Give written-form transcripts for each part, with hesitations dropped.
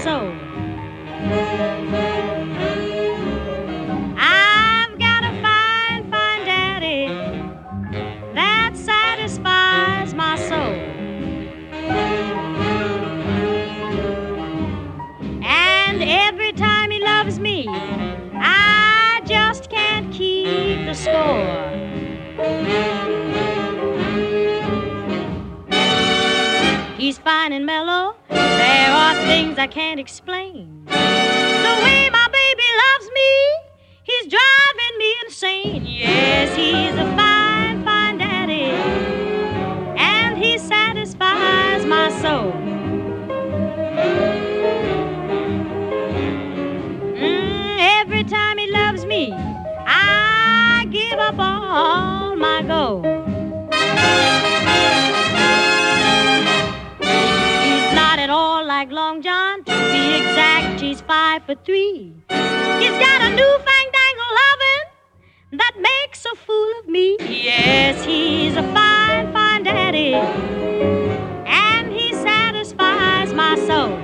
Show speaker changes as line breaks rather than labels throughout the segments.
soul. I've got a fine, fine daddy that satisfies my soul. And every time he loves me, I just can't keep the score. He's fine and mellow, there are things I can't explain. The way my baby loves me, he's driving me insane. Yes, he's a fine, fine daddy, and he satisfies my soul. Every time he loves me, I give up all my gold. He's not at all like Long John. To be exact, he's 5'3". He's got a newfangled lovin' that makes a fool of me. Yes, he's a fine, fine daddy, and he satisfies my soul.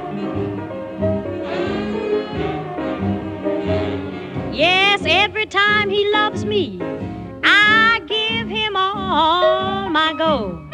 Yes, every time he loves me, I give him all my gold.